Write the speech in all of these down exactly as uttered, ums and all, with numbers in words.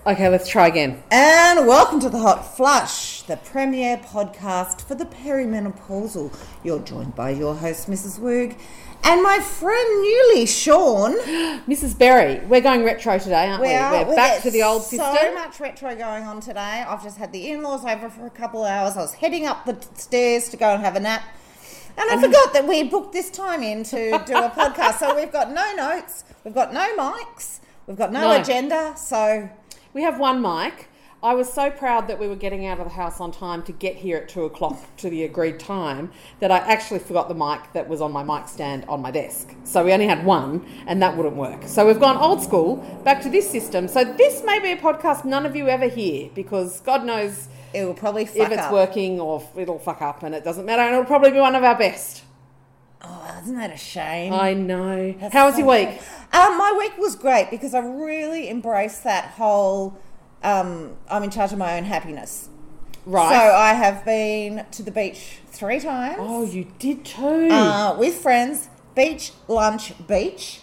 Okay, let's try again. And welcome to The Hot Flush, the premier podcast for the perimenopausal. You're joined by your host, Missus Woog, and my friend newly, Sean. Missus Berry, we're going retro today, aren't we? We are. We're we back to the old system. So much retro going on today. I've just had the in-laws over for a couple of hours. I was heading up the stairs to go and have a nap. And I And- forgot that we booked this time in to do a podcast. So we've got no notes, we've got no mics, we've got no, No. agenda. So We have one mic. I was so proud that we were getting out of the house on time to get here at two o'clock to the agreed time that I actually forgot the mic that was on my mic stand on my desk. So we only had one and that wouldn't work. So we've gone old school, back to this system. So this may be a podcast none of you ever hear because God knows it will probably fuck if it's up. working or if it'll fuck up and it doesn't matter and it'll probably be one of our best. Oh, isn't that a shame? I know. That's How was so your week? Um, my week was great because I really embraced that whole um, I'm in charge of my own happiness. Right. So I have been to the beach three times. Oh, you did too. Uh, with friends. Beach, lunch, beach.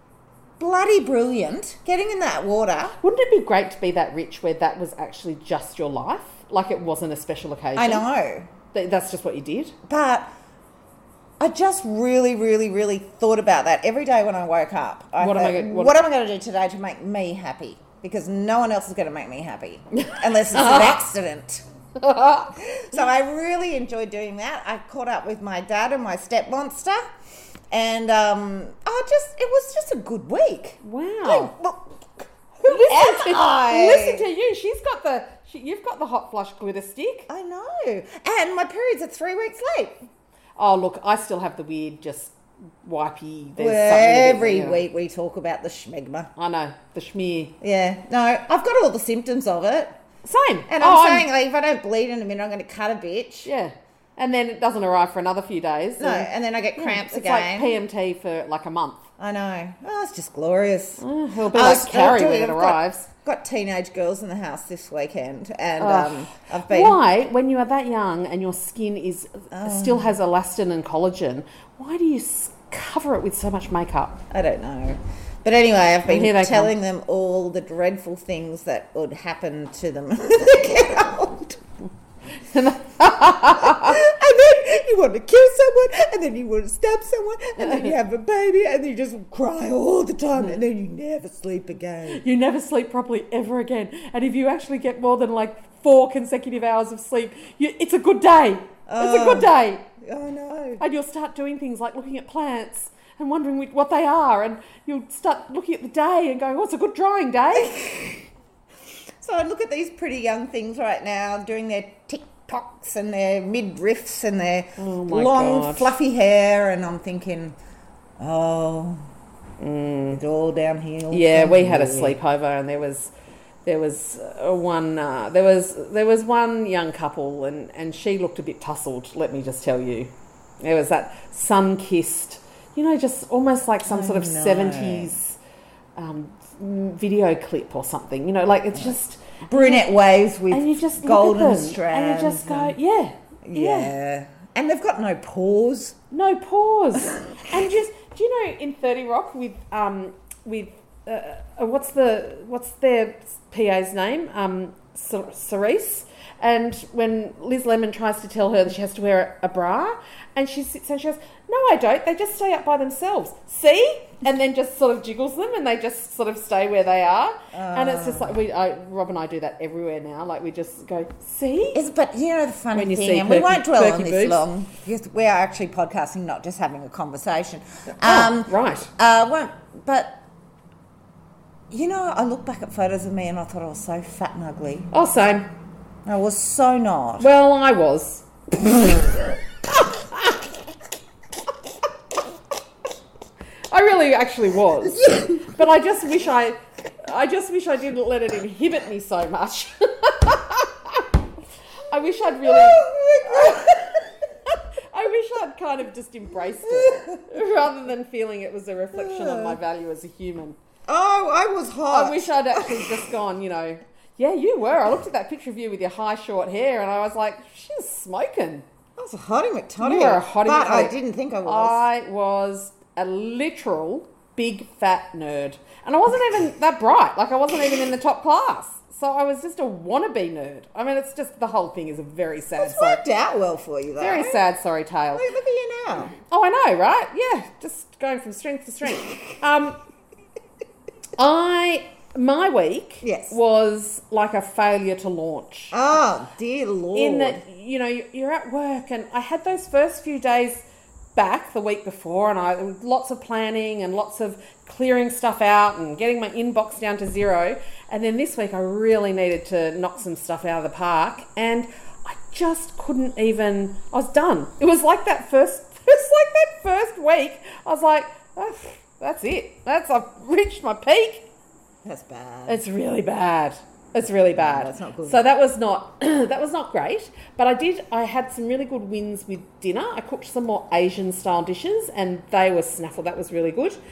Bloody brilliant. Getting in that water. Wouldn't it be great to be that rich where that was actually just your life? Like it wasn't a special occasion? I know. Th- That's just what you did? But I just really, really, really thought about that every day when I woke up. I What am thought, I gonna- what- what am I going to do today to make me happy? Because no one else is going to make me happy unless it's an accident. So I really enjoyed doing that. I caught up with my dad and my step monster, and um, I just it was just a good week. Wow. Like, well, who Listen am to, I? listen to you. She's got the, she, you've got the hot flush glitter stick. I know, and my periods are three weeks late. Oh, look, I still have the weird, just wipey. There's Well, something a bit, every you know. week we talk about the schmegma. I know, the schmear. Yeah, no, I've got all the symptoms of it. Same. And Oh, I'm saying, like, if I don't bleed in a minute, I'm going to cut a bitch. Yeah. And then it doesn't arrive for another few days. No, and then I get cramps it's again. like P M T for like a month. I know. Oh, it's just glorious. Oh, it'll be I like was- Carrie I'll when do it I've arrives. Got, got teenage girls in the house this weekend, and Oh. um, I've been. Why, when you are that young and your skin is Oh. still has elastin and collagen, why do you s- cover it with so much makeup? I don't know. But anyway, I've been here they telling them all the dreadful things that would happen to them when they get old. and then you want to kill someone, and then you want to stab someone, and then you have a baby, and then you just cry all the time, and then you never sleep again. You never sleep properly ever again. And if you actually get more than like four consecutive hours of sleep, you, it's a good day. It's a good day. Oh, no. And you'll start doing things like looking at plants and wondering which- what they are. And you'll start looking at the day and going, oh, it's a good drying day. So I look at these pretty young things right now doing their TikToks and their midriffs and their Oh my long God. fluffy hair, and I'm thinking, oh, it's all downhill. Yeah, from we had a here. sleepover, and there was there was uh, one uh, there was there was one young couple, and, and she looked a bit tussled. Let me just tell you, there was that sun kissed, you know, just almost like some I sort of know. seventies um, video clip or something. You know, like it's just Brunette waves with and you just golden look at them, strands. and you just go, and- yeah, yeah. yeah, And they've got no pores. no pause, and just do you know in thirty Rock with um with uh, uh, what's the what's their P A's name um Cer- Cerise, and when Liz Lemon tries to tell her that she has to wear a, a bra, and she sits and she goes, no, I don't, they just stay up by themselves, see, and then just sort of jiggles them and they just sort of stay where they are. Uh, and it's just like we I, Rob and I do that everywhere now, like we just go, see. Is, but you know the funny When you thing, see and we perky- won't dwell on perky this boobs. long because we are actually podcasting, not just having a conversation. Oh, right. Uh, won't, but you know, I look back at photos of me and I thought I was so fat and ugly. Oh, same. I was so not. Well, I was. I really actually was. But I just wish I I just wish I didn't let it inhibit me so much. I wish I'd really I wish I'd kind of just embraced it rather than feeling it was a reflection of my value as a human. Oh, I was hot. I wish I'd actually just gone, you know, yeah, you were. I looked at that picture of you with your high short hair and I was like, she's smoking. I was a hottie McTottie. You were a hottie but I McTottie. didn't think I was. I was a literal big fat nerd. And I wasn't even that bright. Like, I wasn't even in the top class. So I was just a wannabe nerd. I mean, it's just, the whole thing is a very sad It's story. worked out well for you, though. Very sad sorry tale. Look, look at you now. Oh, I know, right? Yeah, just going from strength to strength. Um, I my week Yes. was like a failure to launch. Oh, dear Lord. In that, you know, you're at work, and I had those first few days back the week before, and I lots of planning and lots of clearing stuff out and getting my inbox down to zero. And then this week I really needed to knock some stuff out of the park, and I just couldn't even. I was done. It was like that first. It's like that first week. I was like, oh, that's it. That's I've reached my peak. That's bad. It's really bad. It's really bad. That's not good. So that was not that was not great. But I did. I had some really good wins with dinner. I cooked some more Asian style dishes, and they were snaffle. That was really good.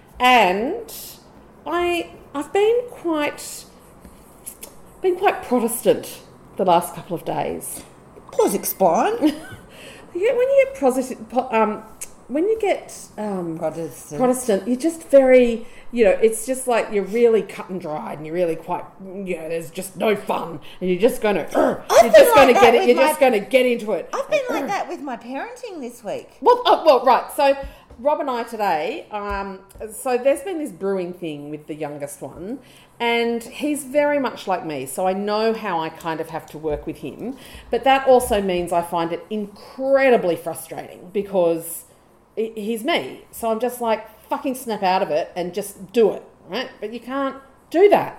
And I I've been quite been quite Protestant the last couple of days. Please explain. Yeah, when you get Protestant, um, when you get um, Protestant. Protestant, you're just very, you know, it's just like you're really cut and dried, and you're really quite, you know, there's just no fun, and you're just going to, you're just going to get it, you're just going to get into it. I've been like that with my parenting this week. Well, oh, well, right. So Rob and I today, um, so there's been this brewing thing with the youngest one, and he's very much like me. So I know how I kind of have to work with him, but that also means I find it incredibly frustrating because he's me. So I'm just like, fucking snap out of it and just do it, right? But you can't do that.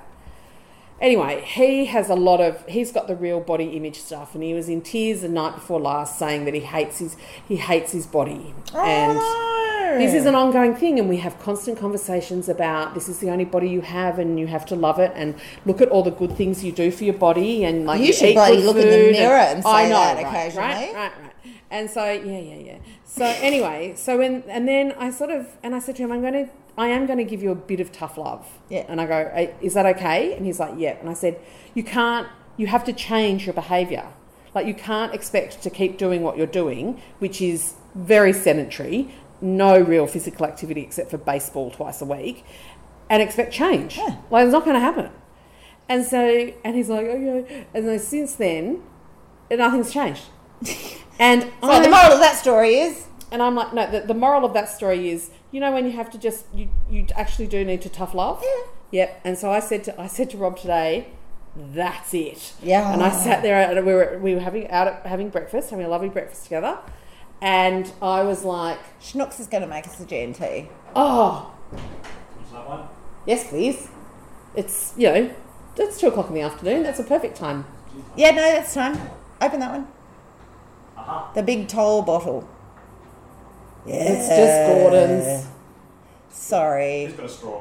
Anyway, he has a lot of, he's got the real body image stuff, and he was in tears the night before last saying that he hates his, he hates his body. Oh, and no. this is an ongoing thing, and we have constant conversations about this is the only body you have and you have to love it, and look at all the good things you do for your body, and like You you should eat bloody good look in the food mirror and say I know, that right, occasionally. Right, right, right. And so, yeah, yeah, yeah. So anyway, so when, and then I sort of, and I said to him, I'm going to, I am going to give you a bit of tough love. Yeah. And I go, is that okay? And he's like, yeah. And I said, you can't, you have to change your behaviour. Like, you can't expect to keep doing what you're doing, which is very sedentary, no real physical activity except for baseball twice a week, and expect change. Yeah. Like, it's not going to happen. And so, and he's like, okay. And then since then, nothing's changed. And So I, the moral of that story is... and I'm like, no, the, the moral of that story is, you know, when you have to just, you, you actually do need to tough love. Yeah. Yep. And so I said to, I said to Rob today, that's it. Yeah. And I sat there and we were, we were having out at, having breakfast, having a lovely breakfast together. And I was like, Schnooks is going to make us a G and T. oh, Would you like one? yes, please. It's, you know, it's two o'clock in the afternoon. That's a perfect time. Yeah, no, that's time. Open that one. Uh-huh. The big tall bottle. Yeah. It's just Gordon's. Sorry. Who's got a straw?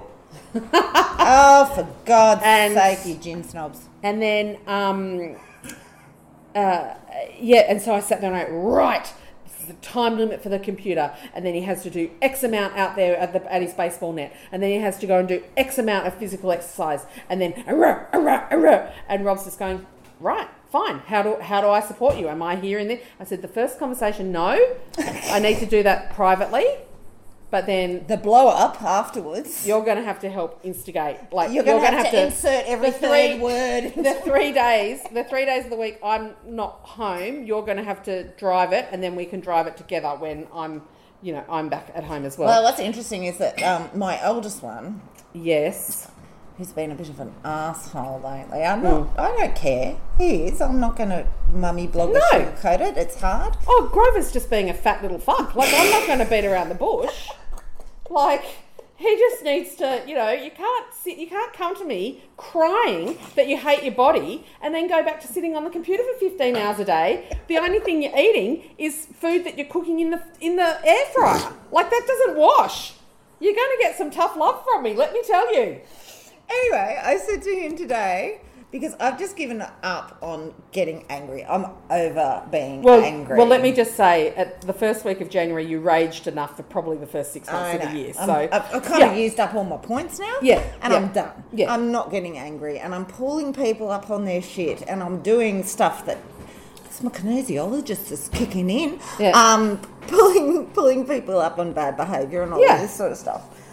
Oh, for God's And- sake, you gin snobs. And then, um, uh, yeah, and so I sat there and I went, right, this is the time limit for the computer. And then he has to do X amount out there at, the, at his baseball net. And then he has to go and do X amount of physical exercise. And then, arrgh, arrgh, arrgh. And Rob's just going, right, fine. How do, how do I support you? Am I here in there? I said, the first conversation, no. I need to do that privately. But then The blow up afterwards. you're going to have to help instigate. Like You're going to gonna have to insert every the three- third word. The three days, the three days of the week I'm not home. You're going to have to drive it, and then we can drive it together when I'm, you know, I'm back at home as well. Well, what's interesting is that um, my oldest one, yes. who's been a bit of an asshole lately, I'm not, I don't care. He is. I'm not going to mummy blog No. or sugarcoat it. It's hard. Oh, Grover's just being a fat little fuck. Like, I'm not going to beat around the bush. Like, he just needs to, you know, you can't sit, you can't come to me crying that you hate your body and then go back to sitting on the computer for fifteen hours a day. The only thing you're eating is food that you're cooking in the in the air fryer. Like, that doesn't wash. You're going to get some tough love from me, let me tell you. Anyway, I said to him today, because I've just given up on getting angry. I'm over being Well, angry. well, let me just say, at the first week of January, you raged enough for probably the first six months I of know. the year. I'm- So I've, I've kind yeah. of used up all my points now. Yeah, And yeah, I'm done. yeah. I'm not getting angry, and I'm pulling people up on their shit, and I'm doing stuff that it's my kinesiologist is kicking in. Yeah. Um, pulling pulling people up on bad behaviour and all Yeah. this sort of stuff.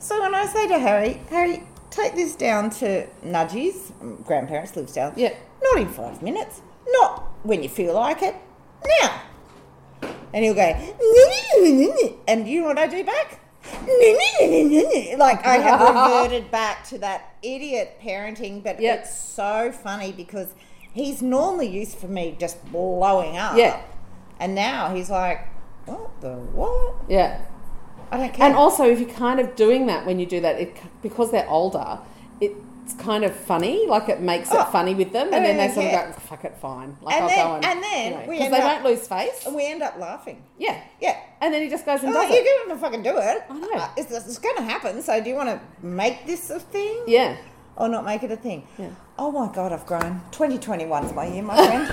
So when I say to Harry, Harry, take this down to Nudgy's, grandparents lives down. Yeah. Not in five minutes. Not when you feel like it. Now. And he'll go, and you know what I do back? Like I have reverted back to that idiot parenting, but Yep. it's so funny because he's normally used for me just blowing up. Yeah. And now he's like, what the what? Yeah. I don't care. And also, if you're kind of doing that when you do that, it, because they're older, it's kind of funny. Like it makes Oh, it funny with them, and I then they don't sort of care. go, "Fuck it, fine." Like And I'll then- go and and then you know, we because end they up- won't lose face. and we end up laughing. Yeah, Yeah. and then he just goes and I'm does like, you're it. going to fucking do it. I know. Uh, it's, it's going to happen. So do you want to make this a thing? Yeah, Or not make it a thing? Yeah. Oh my God, I've grown. twenty twenty-one's my year, my friend.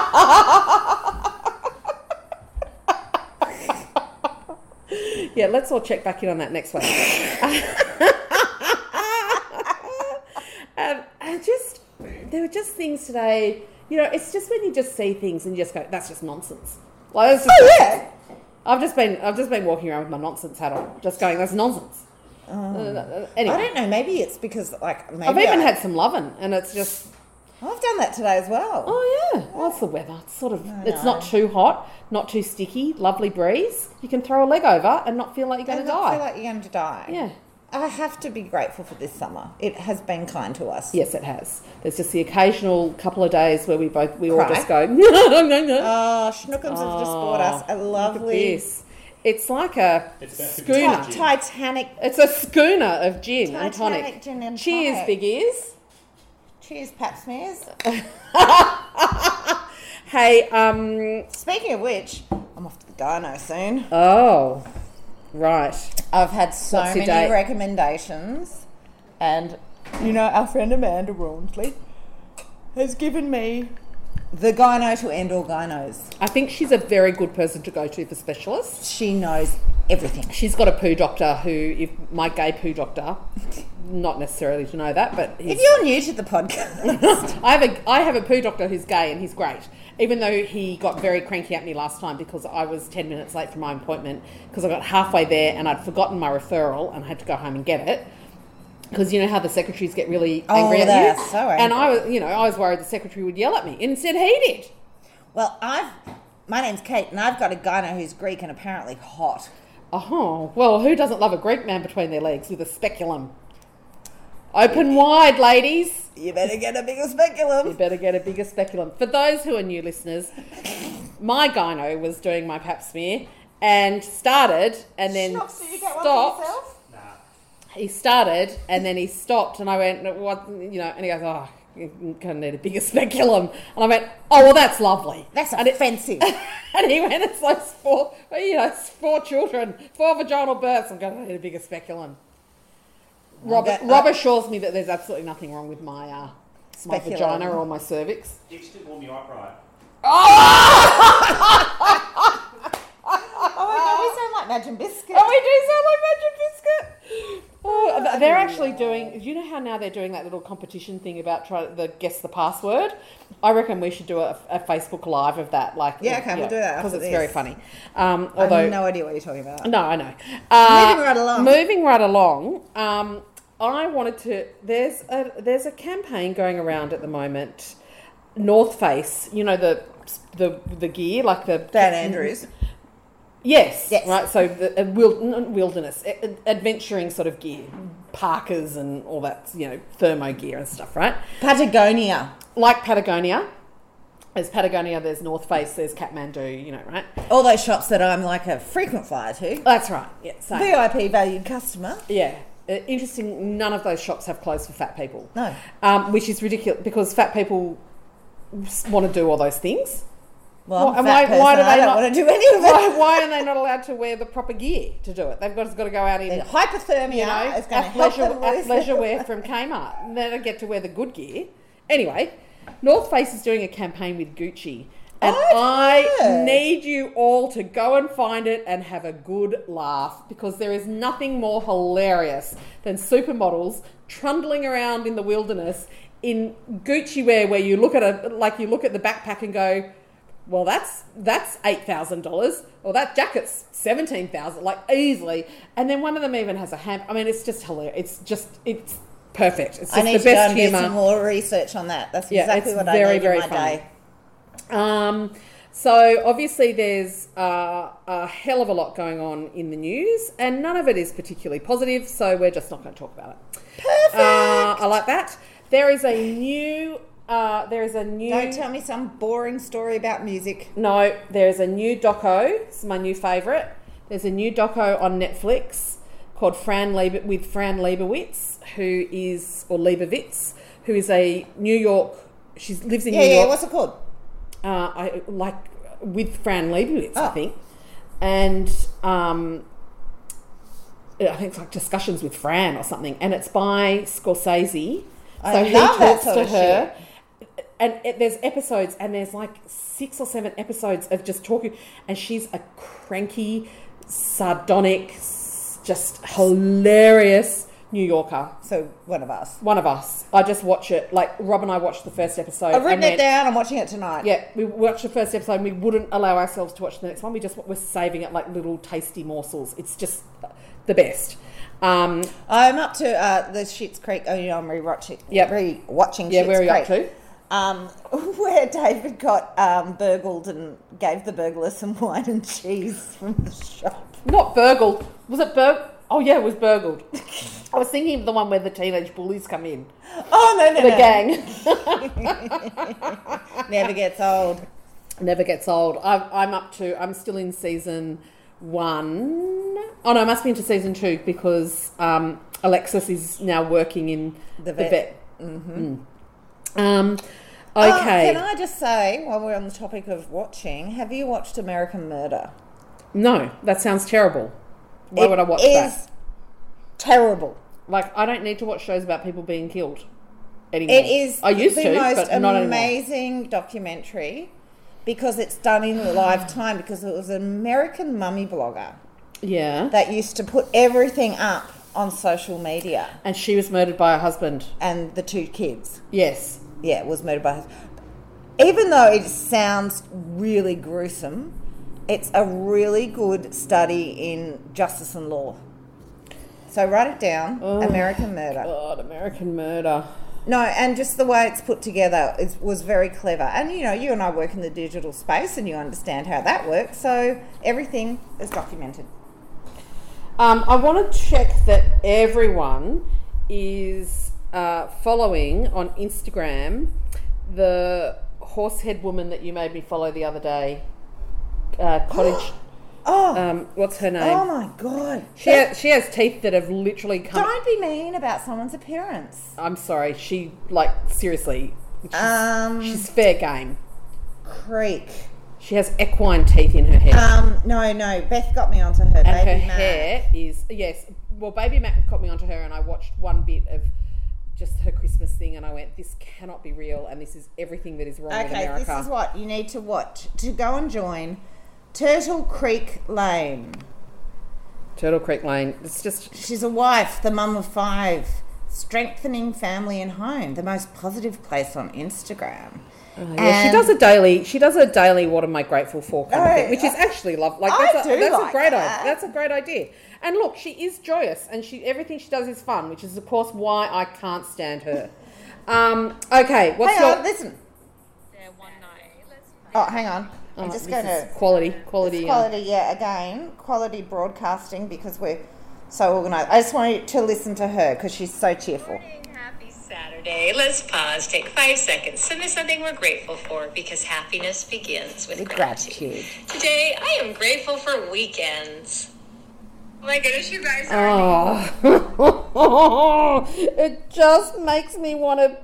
yeah. Let's all check back in on that next week. um, and just there were just things today. You know, it's just when you just see things and you just go, "That's just nonsense." Like that's just Oh, yeah. I've just been I've just been walking around with my nonsense hat on, just going, "That's nonsense." Uh, I anyway, don't know. Maybe it's because, like, maybe I've even I, had some lovin', and it's just, I've done that today as well. oh yeah, well, it's the weather. It's sort of, I it's know. not too hot, not too sticky, lovely breeze. You can throw a leg over and not feel like you're going And to not die. feel like you're going to die. Yeah. I have to be grateful for this summer. It has been kind to us. Yes, it has. There's just the occasional couple of days where we both, we all Cry. just go, no, no, no, no. Oh, Schnookums have just bought us a lovely This. It's like a It's about schooner. fifty Ti- Titanic. It's a schooner of gin and Titanic tonic. gin and Cheers, tonic. big ears. Cheers, pap smears. Hey, um, Speaking of which, I'm off to the gyno soon. oh, right. I've had so What's your many date? recommendations, and you know, our friend Amanda Rawnsley has given me the gyno to end all gynos. I think she's a very good person to go to for specialists. She knows everything. She's got a poo doctor who, if my gay poo doctor, not necessarily to know that, but he's, If you're new to the podcast, I have a I have a poo doctor who's gay and he's great. Even though he got very cranky at me last time because I was ten minutes late for my appointment because I got halfway there and I'd forgotten my referral and had to go home and get it. Because you know how the secretaries get really Oh, angry at they're you, so angry. and I was, you know, I was worried the secretary would yell at me. And instead, he did. well, I've my name's Kate, and I've got a gyno who's Greek and apparently hot. Oh well, who doesn't love a Greek man between their legs with a speculum? Open wide, ladies. You better get a bigger You speculum. better get a bigger speculum. For those who are new listeners, my gyno was doing my pap smear and started and then Schnocks, did you get one for stopped. yourself? Nah. He started and then he stopped and I went, what, you know, and he goes, oh, you're going to need a bigger speculum. And I went, oh, well, that's lovely. That's and it- offensive. And he went, it's those four, you know, it's four children, four vaginal births. I'm going to need a bigger speculum. Rob, that- Rob assures me that there's absolutely nothing wrong with my uh, my Speculum. vagina or my cervix. Dicks didn't warm you up right. Oh my God, we sound like Imagine Biscuit. Oh, we do sound like Magic Biscuit. Oh, th- they're actually doing. You know how now they're doing that little competition thing about try the guess the password. I reckon we should do a, a Facebook live of that. Like Yeah, okay, we'll do that because after it's very this. funny. Um, I although have no idea what you're talking about. no, I know. Uh, Moving right along. Moving right along. Um, I wanted to. There's a there's a campaign going around at the moment. North Face, you know the the the gear like the Dan Andrews. Yes, Yes. right. So the uh, wild, not wilderness, uh, adventuring sort of gear, parkas and all that, you know, thermo gear and stuff, right? Patagonia. Like Patagonia. There's Patagonia, there's North Face, there's Kathmandu, you know, right? All those shops that I'm like a frequent flyer to. That's right. Yeah, same. V I P valued customer. Yeah. Uh, interesting, none of those shops have clothes for fat people. No. Um, which is ridiculous because fat people want to do all those things. Well, I'm Why- a why- fat person. why do I they don't not- want to do any of it. Why, why are they not allowed to wear the proper gear to do it? They've got, got to go out in... And hypothermia you know, is going to help athleisure, them lose athleisure wear from Kmart. And they don't get to wear the good gear. Anyway, North Face is doing a campaign with Gucci. And I've I heard. need you all to go and find it and have a good laugh because there is nothing more hilarious than supermodels trundling around in the wilderness in Gucci wear where you look at a like you look at the backpack and go, well, that's that's eight thousand dollars, or that jacket's seventeen thousand dollars, like easily. And then one of them even has a ham. I mean, it's just hilarious. It's just, it's perfect. It's just I need the to go best and do humour. some more research on that. That's Yeah, exactly it's what very, I need very in my funny. day. Um, so obviously there's uh, a hell of a lot going on in the news, and none of it is particularly positive, so we're just not going to talk about it. Perfect. Uh, I like that. There is a new... Uh, there is a new... Don't tell me some boring story about music. No, there is a new doco. It's my new favourite. There's a new doco on Netflix called Fran Liebe, with Fran Lebowitz, who is... Or Leibovitz, who is a New York... She lives in Yeah, New yeah, York. what's it called? Uh, I like with Fran Lebowitz, Oh. I think, and um, I think it's like Discussions with Fran or something, and it's by Scorsese. So I he love that talks sort to of her, and it, there's episodes, and there's like six or seven episodes of just talking, and she's a cranky, sardonic, s- just hilarious New Yorker. So, one of us. One of us. I just watch it. Like Rob and I watched the first episode. I've written and it went, down. I'm watching it tonight. Yeah, we watched the first episode and we wouldn't allow ourselves to watch the next one. We just we're saving it like little tasty morsels. It's just the best. Um, I'm up to uh, the Schitt's Creek. Oh, you know, I'm rewatching. Yep. Re-watching yeah, Schitt's where are you Creek. up to? Um, where David got um, burgled and gave the burglar some wine and cheese from the shop. Not burgled. Was it burgled? Oh yeah, it was burgled. I was thinking of the one where the teenage bullies come in. Oh, no, no, The no. gang. Never gets old. Never gets old. I'm, I'm up to, I'm still in season one. Oh no, I must be into season two because um, Alexis is now working in The the vet. vet. Mm-hmm. Mm. Um, Oh, okay. can I just say, while we're on the topic of watching, have you watched American Murder? No, that sounds terrible. Why It would I watch is that? terrible. Like, I don't need to watch shows about people being killed anymore. It is I used the to, most but not anymore. amazing documentary because it's done in live time because it was an American mummy blogger Yeah. that used to put everything up on social media And she was murdered by her husband. and the two kids. Yes. Yeah, was murdered by her. Even though it sounds really gruesome, it's a really good study in justice and law. So write it down, Oh. American Murder. God, American Murder. No, and just the way it's put together is, was very clever. And, you know, you and I work in the digital space and you understand how that works. So everything is documented. Um, I want to check that everyone is uh, following on Instagram the horsehead woman that you made me follow the other day. Uh, cottage. Oh, um, what's her name? oh my God. She has, she has teeth that have literally come. Don't be mean about someone's appearance. I'm sorry. She like seriously. She's, Um, she's fair game. Creek. She has equine teeth in her hair. Um, no, no. Beth got me onto her and baby her Mac. hair is yes. Well, Baby Mac got me onto her, and I watched one bit of just her Christmas thing, and I went, "This cannot be real, and this is everything that is wrong with Okay, America." this is what you need to watch to go and join Turtle Creek Lane. Turtle Creek Lane. It's just She's a wife, the mum of five, strengthening family and home, the most positive place on Instagram. oh, yeah. She does a daily. She does a daily. What am I grateful for? Kind of Oh, thing, which is actually love. Like I that's, a, do that's like a great that. idea. That's a great idea. And look, she is joyous, and she everything she does is fun, which is of course why I can't stand her. Um, okay, what's Hang your? on, listen. There one night. Let's Oh, hang on. I'm Oh, just this going is to... quality, quality. It's uh, quality, yeah, again, quality broadcasting because we're so organised. I just want you to listen to her because she's so cheerful. Happy Saturday. Let's pause. Take five seconds. Send us something we're grateful for because happiness begins with With gratitude. gratitude. Today, I am grateful for weekends. Oh my goodness, you guys are. Oh, it just makes me want to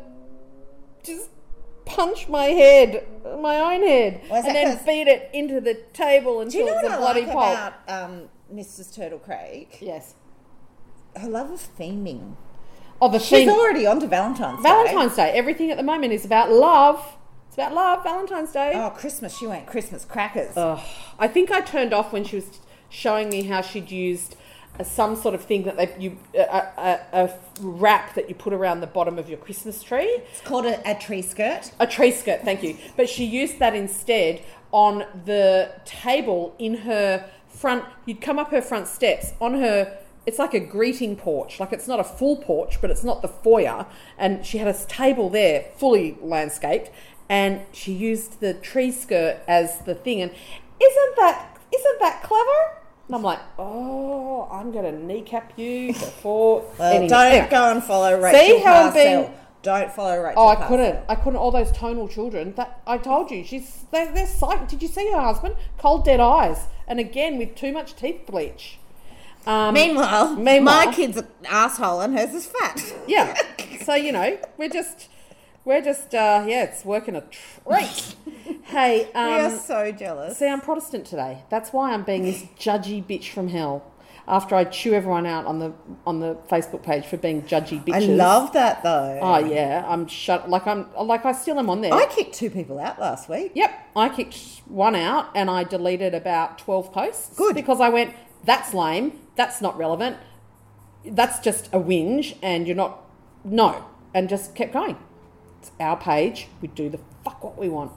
just punch my head, my own head, Well, is and that then 'cause- beat it into the table Do until you know it's what a I bloody like pulp. about um, Missus Turtle Creek? Yes. Her love of theming. Oh, the She's theme. already on to Valentine's Day. Valentine's Day. Everything at the moment is about love. It's about love. Valentine's Day. Oh, Christmas. She went Christmas crackers. Ugh. I think I turned off when she was showing me how she'd used some sort of thing that they you a, a, a wrap that you put around the bottom of your Christmas tree. It's called a, a tree skirt. A tree skirt, thank you. But she used that instead on the table in her front. You'd come up her front steps on her. It's like a greeting porch. Like, it's not a full porch, but it's not the foyer. And she had a table there, fully landscaped, and she used the tree skirt as the thing. And isn't that isn't that clever? And I'm like, oh, I'm going to kneecap you before. Well, anyway, don't anyway. go and follow Rachel See how I'm Parcell. being- Don't follow Rachel Oh, I Parcell. couldn't. I couldn't. All those tonal children. That I told you, she's they're, they're psyched. Did you see her husband? Cold dead eyes, and again with too much teeth bleach. Um, Meanwhile, meanwhile, my kid's an asshole and hers is fat. yeah. So you know, we're just, we're just, uh, yeah, it's working a treat. Hey, we are um, so jealous. see, I'm Protestant today. That's why I'm being this judgy bitch from hell. After I chew everyone out on the on the Facebook page for being judgy bitches. I love that though. Oh yeah, I'm shut. Like I'm like I still am on there. I kicked two people out last week. Yep, I kicked one out and I deleted about twelve posts. Good. Because I went, that's lame, that's not relevant, that's just a whinge and you're not, no, and just kept going. It's our page, we do the fuck what we want.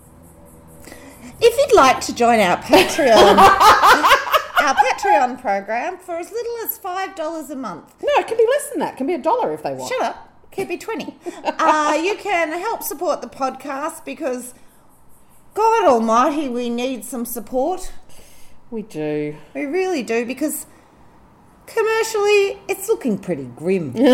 If you'd like to join our Patreon, our Patreon program for as little as five dollars a month. No, it can be less than that, it can be a dollar if they want. Shut up. Could be twenty. uh, you can help support the podcast because, God almighty, we need some support. We do. We really do because commercially it's looking pretty grim. So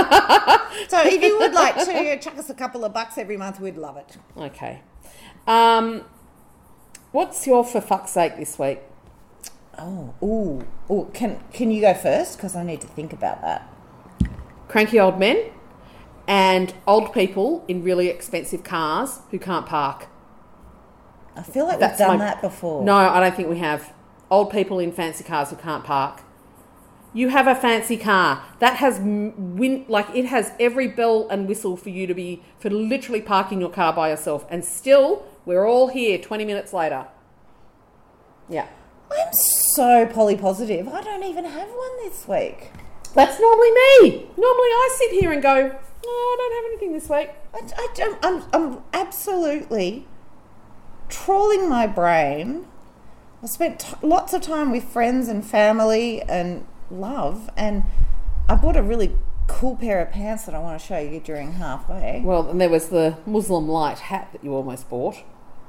if you would like to chuck us a couple of bucks every month, we'd love it. Okay. Um, what's your for fuck's sake this week? Oh, ooh, ooh. Can, can you go first? Because I need to think about that. Cranky old men and old people in really expensive cars who can't park. I feel like That's we've done my- that before. No, I don't think we have. Old people in fancy cars who can't park. You have a fancy car that has m- win like it has every bell and whistle for you to be for literally parking your car by yourself, and still we're all here twenty minutes later. Yeah, I'm so poly positive. I don't even have one this week. that's normally me. Normally I sit here and go, oh, I don't have anything this week. I, I don't, I'm, I'm absolutely trawling my brain. I spent t- lots of time with friends and family and love, and I bought a really cool pair of pants that I want to show you during halfway. Well, and there was the Muslim light hat that you almost bought.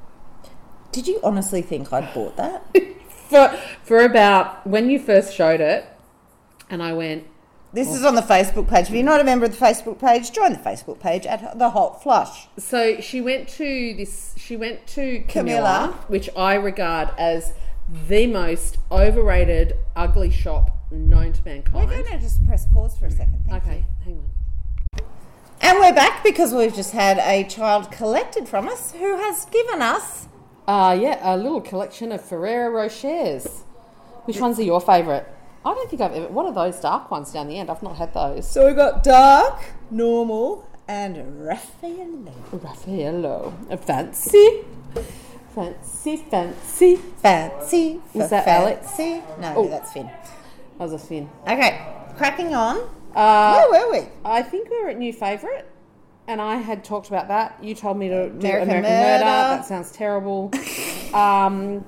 Did you honestly think I'd bought that? For for about when you first showed it, and I went, This is on the Facebook page. If you're not a member of the Facebook page, join the Facebook page at The Hot Flush. so she went to this. She went to Camilla, Camilla. which I regard as the most overrated ugly shop known to We're mankind. going to just press pause for a second. Thank Okay, you. hang on. And we're back because we've just had a child collected from us who has given us... Uh yeah, a little collection of Ferrero Rochers. Which ones are your favourite? I don't think I've ever. What are those dark ones down the end? I've not had those. So we've got dark, normal, and Raffaello. Raffaello, a fancy, fancy, fancy. Fancy. Was for that Alex? fancy. No, Oh. that's Finn. That was a Finn. Okay, cracking on. Uh, Where were we? I think we were at New Favourite, and I had talked about that. You told me to do American American, Murder. Murder. That sounds terrible. um,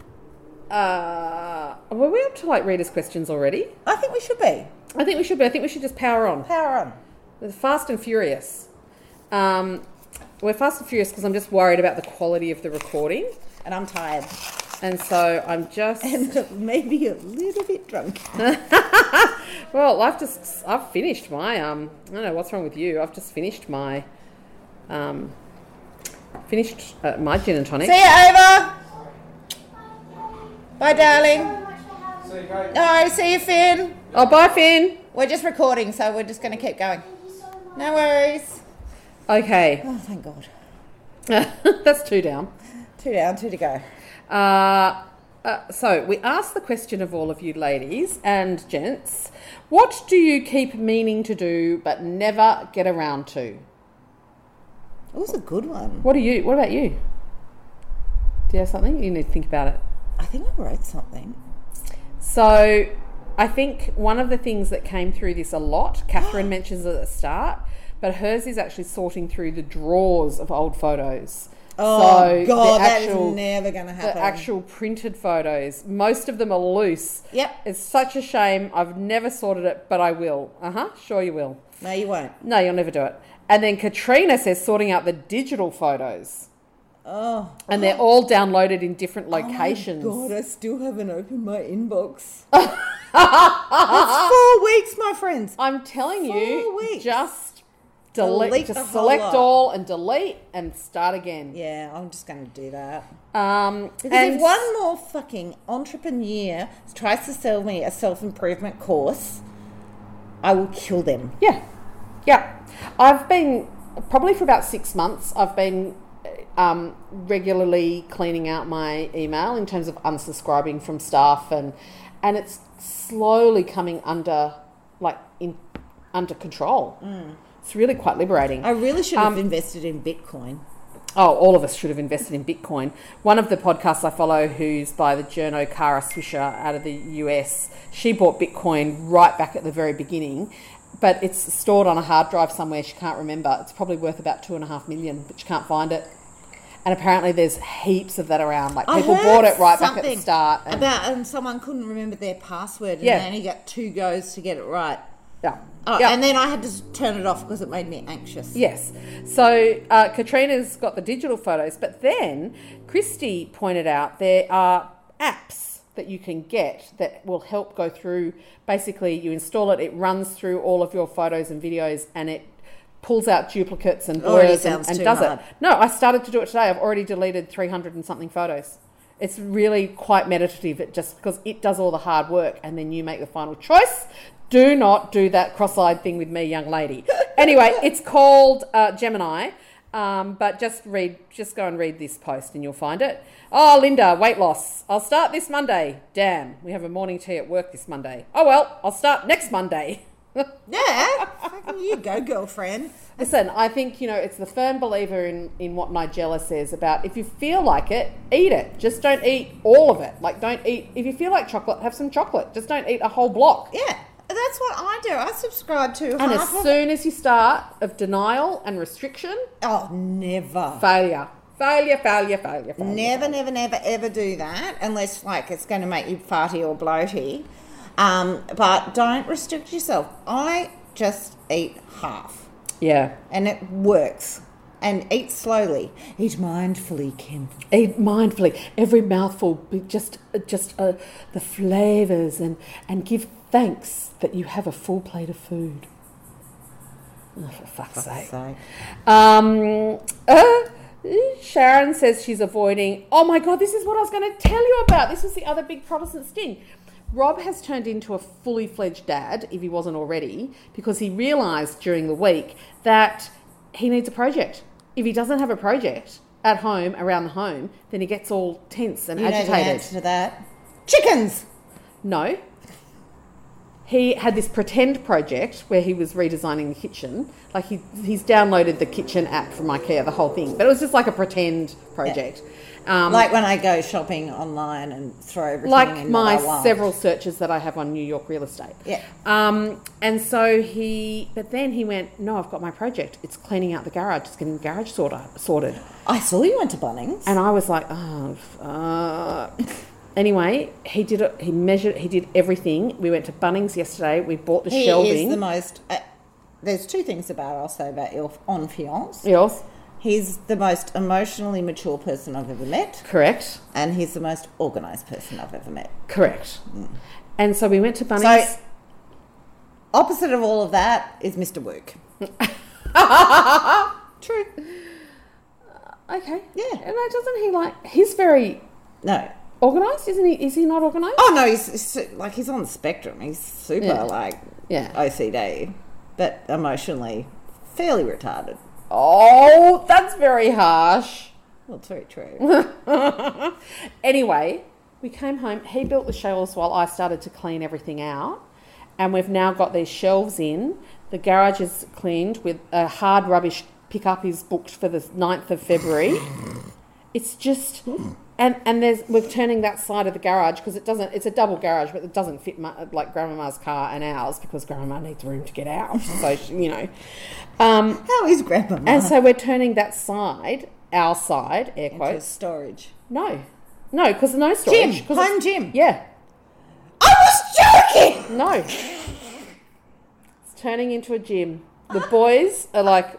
uh, were we up to like readers' questions already? I think we should be. I think we should be. I think we should just power on. Power on. We're fast and furious. Um, we're fast and furious because I'm just worried about the quality of the recording, And I'm tired. and so I'm just. And maybe a little bit drunk. Well, I've just I've finished my um I don't know what's wrong with you. I've just finished my um finished uh, my gin and tonic. See you, Ava. Bye, darling. See you, Kate. No, see you, Finn. Oh, bye, Finn. We're just recording, so we're just going to keep going. No worries. Okay, Oh, thank God. that's two down. Two down, two to go. Uh, uh, so we asked the question of all of you ladies and gents: what do you keep meaning to do but never get around to? It was a good one. What do you? What about you? Do you have something? You need to think about it. I think I wrote something. So I think one of the things that came through this a lot, Catherine mentions it at the start, but hers is actually sorting through the drawers of old photos. Oh, so God, the that actual, is never going to happen. The actual printed photos, most of them are loose. Yep. It's such a shame. I've never sorted it, but I will. Uh-huh, sure you will. No, you won't. No, you'll never do it. And then Katrina says sorting out the digital photos. Oh. And they're all downloaded in different locations. Oh, my God, I still haven't opened my inbox. It's four weeks, my friends. I'm telling Four you, weeks. just delete, Delete the just whole select lot. all and delete and start again. Yeah, I'm just going to do that. Um, Because and if one more fucking entrepreneur tries to sell me a self-improvement course, I will kill them. Yeah, yeah. I've been, probably for about six months, I've been um, regularly cleaning out my email in terms of unsubscribing from stuff, and and it's slowly coming under, like, in under control. Mm. It's really quite liberating. I really should have Um, invested in Bitcoin. Oh, all of us should have invested in Bitcoin. One of the podcasts I follow, who's by the journo Kara Swisher out of the U S, she bought Bitcoin right back at the very beginning, but it's stored on a hard drive somewhere she can't remember. It's probably worth about two and a half million, but she can't find it. And apparently there's heaps of that around. Like, I people heard bought it right back at the something start. And, About um, someone couldn't remember their password and Yeah. they only got two goes to get it right. yeah. Oh, yeah. and then I had to turn it off because it made me anxious. Yes. So uh, Katrina's got the digital photos, but then Christy pointed out there are apps that you can get that will help go through. Basically, you install it, it runs through all of your photos and videos, and it pulls out duplicates and Already blurs and, sounds and too does hard. it. No, I started to do it today. I've already deleted three hundred and something photos. It's really quite meditative, it just because it does all the hard work and then you make the final choice. Do not do that cross-eyed thing with me, young lady. Anyway, it's called uh, Gemini, um, but just read, just go and read this post and you'll find it. Oh, Linda, weight loss. I'll start this Monday. Damn, we have a morning tea at work this Monday. Oh, well, I'll start next Monday. Yeah, fucking you go, girlfriend. Listen, I think, you know, it's the firm believer in, in what Nigella says about if you feel like it, eat it. Just don't eat all of it. Like, don't eat, if you feel like chocolate, have some chocolate. Just don't eat a whole block. Yeah, that's what I do. I subscribe to And half as of soon as you start of denial and restriction, Oh, never. failure. Failure, failure, failure, failure. Never, never, never, ever do that unless, like, it's going to make you farty or bloaty. Um, but don't restrict yourself. I just eat half. Yeah. And it works. And eat slowly. Eat mindfully, Kim. Eat mindfully. Every mouthful, be just just uh, the flavours, and, and give thanks that you have a full plate of food. Oh, for fuck's sake. So, Um, uh, Sharon says she's avoiding... Oh, my God, this is what I was going to tell you about. This was the other big Protestant sting. Rob has turned into a fully fledged dad, if he wasn't already, because he realised during the week that he needs a project. If he doesn't have a project at home, around the home, then he gets all tense and you know the agitated. answer to that? Chickens! No. He had this pretend project where he was redesigning the kitchen. Like, he he's downloaded the kitchen app from IKEA, the whole thing. But it was just like a pretend project. Um, Like when I go shopping online and throw everything like in my that I want. several searches that I have on New York real estate. Yeah. Um, and so he, but then he went, no, I've got my project. It's cleaning out the garage. It's getting the garage sorted. sorted. I saw you went to Bunnings. And I was like, oh, fuck. Anyway, he did it. He measured, he did everything. We went to Bunnings yesterday. We bought the he shelving. is the most... Uh, there's two things about I'll say about your on-fiance. Yes. He's the most emotionally mature person I've ever met. Correct. And he's the most organised person I've ever met. Correct. Mm. And so we went to Bunnings. So, opposite of all of that is Mister Work. True. Okay. Yeah. And that doesn't he like, he's very No. organised, isn't he? Is he not organised? Oh, no, he's, he's like, he's on the spectrum. He's super, Yeah. like, Yeah. O C D, but emotionally fairly retarded. Oh, that's very harsh. Well, it's very true. Anyway, we came home. He built the shelves while I started to clean everything out. And we've now got these shelves in. The garage is cleaned with a hard rubbish pickup is booked for the ninth of February. It's just, And and there's we're turning that side of the garage because it doesn't. It's a double garage, but it doesn't fit my, like Grandma's car and ours because Grandma needs room to get out. So she, you know, um, How is Grandma? and so we're turning that side, our side, air into quotes. storage. No, no, because no storage. Gym, 'cause home it's- gym. Yeah, I was joking. no. It's turning into a gym. The boys are like.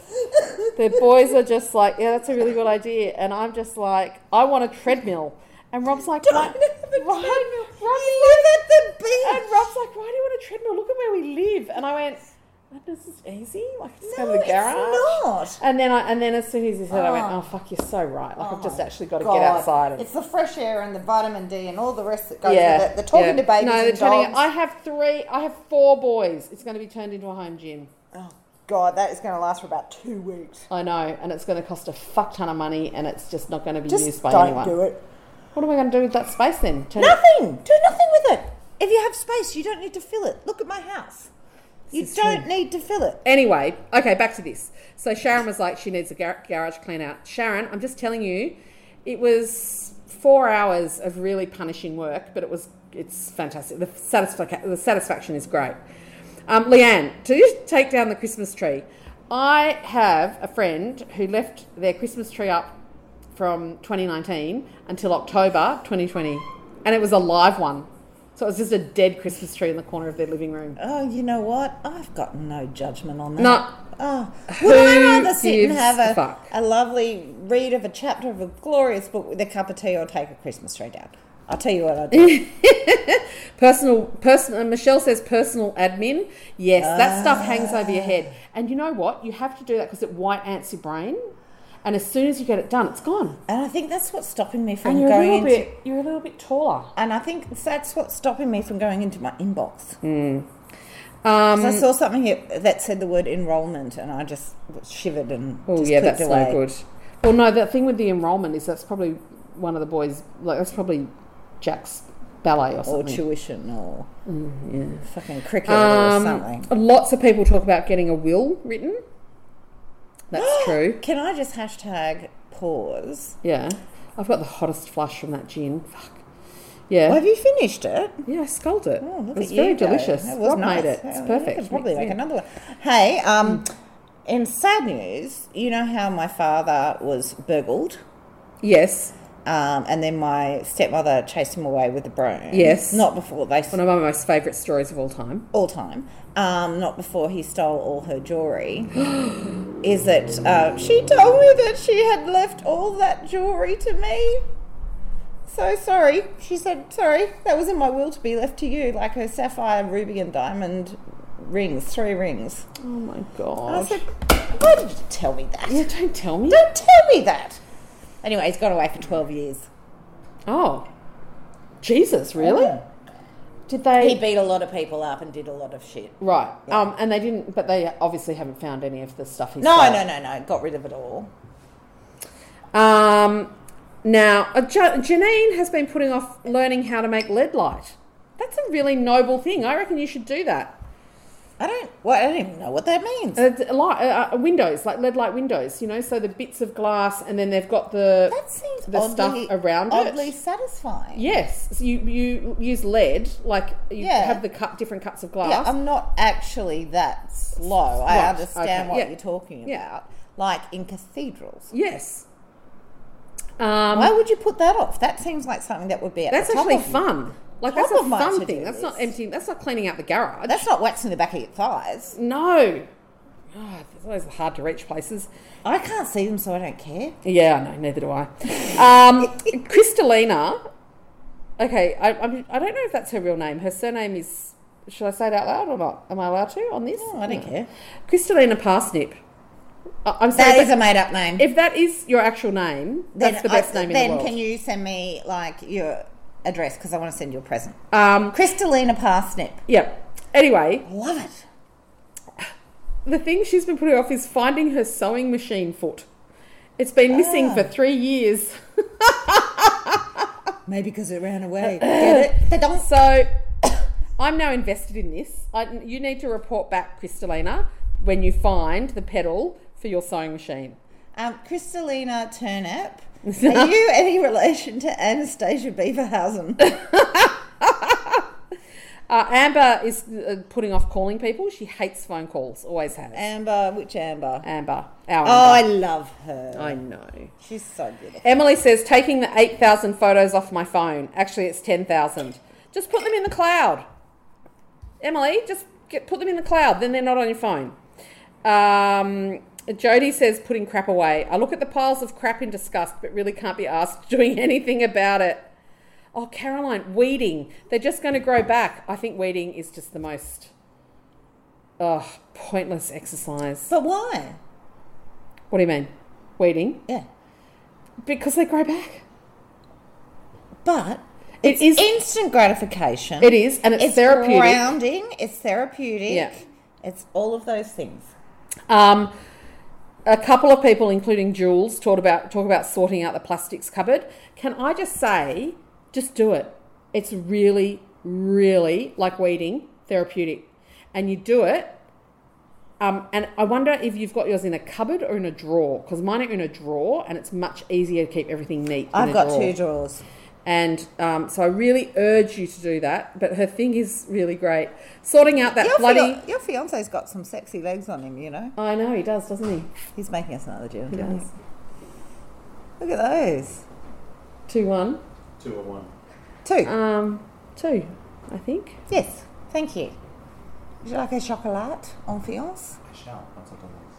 The boys are just like, yeah, that's a really good idea. And I'm just like, I want a treadmill. And Rob's like, Don't why? have a treadmill. Rob, You live at the beach. and Rob's like, why do you want a treadmill? Look at where we live. And I went, oh, this is easy. Like, just No, go to the it's garage. not. And then I, and then as soon as he said, I went, Oh. oh fuck, you're so right. Like, I've just Oh, actually got to God. get outside. And, It's the fresh air and the vitamin D and all the rest that goes yeah, with it. The talking yeah. to babies No, they're and turning. dogs. I have three. I have four boys. It's going to be turned into a home gym. Oh, God, that is going to last for about two weeks. I know, and it's going to cost a fuck ton of money, and it's just not going to be Just used by don't anyone. do it. What am I going to do with that space then? Turn it- Nothing. Do nothing with it. If you have space, you don't need to fill it. Look at my house. You is don't true. need to fill it. Anyway, okay, back to this. So Sharon was like, she needs a gar- garage clean out. Sharon, I'm just telling you, it was four hours of really punishing work, but it was it's fantastic. The, satisfac- the satisfaction is great. Um, Leanne, to just take down the Christmas tree, I have a friend who left their Christmas tree up from twenty nineteen until October twenty twenty, and it was a live one. So it was just a dead Christmas tree in the corner of their living room. Oh, you know what? I've got no judgment on that. No. Oh, Who would I rather sit and gives have a a, fuck? a lovely read of a chapter of a glorious book with a cup of tea or take a Christmas tree down? I'll tell you what I do. Personal, personal. Michelle says personal admin. Yes, that stuff hangs over your head. And you know what? You have to do that because it white ants your brain. And as soon as you get it done, it's gone. And I think that's what's stopping me from And you're a going little into... bit. You're a little bit taller. And I think that's what's stopping me from going into my inbox. Um, 'Cause I saw something here that said the word enrolment and I just shivered and oh just yeah, clicked that's away. no good. Well, no, the thing with the enrolment is that's probably one of the boys. Like that's probably Jack's ballet or Or something. tuition or yeah. fucking cricket or something. Um, lots of people talk about getting a will written. That's true. Can I just hashtag pause? Yeah. I've got the hottest flush from that gin. Fuck. Yeah. Well, have you finished it? Yeah, I sculled it. Oh, look it was at very you go. delicious. That was Rob nice. made it. It's Yeah, we perfect. could probably make Yeah. another one. Hey, um, in sad news, you know how my father was burgled? Yes. Um, and then my stepmother chased him away with a broom. Yes. Not before they... One of my most favourite stories of all time. all time, um, not before he stole all her jewellery, is that uh, she told me that she had left all that jewellery to me. So sorry. She said, sorry, that was in my will to be left to you, like her sapphire, ruby and diamond rings, three rings. Oh my And I god. said, why did you tell me that? Yeah, don't tell me. Don't tell me that. Anyway, he's gone away for twelve years. Oh. Jesus, really? Mm. Did they... He beat a lot of people up and did a lot of shit. Right. Um, and they didn't... But they obviously haven't found any of the stuff he No, stole. no, no, no. Got rid of it all. Um, now, uh, Ja- Janine has been putting off learning how to make lead light. That's a really noble thing. I reckon you should do that. I don't. Well, I don't even know what that means. Uh, d- light, uh, uh, windows, like lead light windows, you know, so the bits of glass and then they've got the That seems the oddly, stuff around oddly it. satisfying. Yes, so you, you use lead, like you Yeah. have the cut, different cuts of glass. Yeah, I'm not actually that slow. I Right, understand okay, what yeah. you're talking about. Yeah. Like in cathedrals. Yes. Um, Why would you put that off? That seems like something that would be at that's the top actually of, fun. Like top that's a of my fun to-do thing. That's not list. emptying. That's not cleaning out the garage. That's not waxing the back of your thighs. no. Oh, it's always hard to reach places. I can't see them, so I don't care. Yeah, I know. Neither do I. Um, Kristalina. Okay, I, I'm, I don't know if that's her real name. Her surname is. Should I say it out loud or not? Am I allowed to on this? Oh, I don't No. care. Kristalina Parsnip. I- I'm sorry. That is but a made-up name. if that is your actual name, that's the best I- name in then the world. can you send me like your address because I want to send you a present. Um, Kristalina Parsnip. yeah. Anyway, Love it. the thing she's been putting off is finding her sewing machine foot. It's been missing Ah. for three years. Maybe because it ran away. Get it? They don't. So I'm now invested in this. I, you need to report back, Kristalina, when you find the pedal for your sewing machine. Um, Kristalina Turnip, are you any relation to Anastasia Beaverhausen? Uh, Amber is uh, putting off calling people. She hates phone calls, always has. Amber, which Amber? Amber, our Oh, I Amber. love her. I know. She's so beautiful. Emily says, taking the eight thousand photos off my phone. Actually, it's ten thousand. Just put them in the cloud. Emily, just get, put them in the cloud. Then they're not on your phone. Um, Jody says, putting crap away. I look at the piles of crap in disgust, but really can't be asked doing anything about it. Oh, Caroline, weeding. They're just going to grow back. I think weeding is just the most oh, pointless exercise. But why? What do you mean? Weeding? Yeah. Because they grow back. But It it's is instant gratification. It is, and it's, It's therapeutic. grounding. It's therapeutic. Yeah. It's all of those things. Um, a couple of people, including Jules, talk about talk about sorting out the plastics cupboard. Can I just say, just do it. It's really, really, like weeding, therapeutic. And you do it. Um, and I wonder if you've got yours in a cupboard or in a drawer, because mine are in a drawer, and it's much easier to keep everything neat in I've a got drawer. two drawers. And um, so I really urge you to do that. But her thing is really great. Sorting out that Your, bloody... fia- your fiance's got some sexy legs on him, you know. I know, he does, doesn't he? He's making us another deal. He didn't does. he? Look at those. Two, one. Two or one. Two. Um, two, I think. Yes. Thank you. Would you like a chocolat en fiance? I shall. Once I've done this.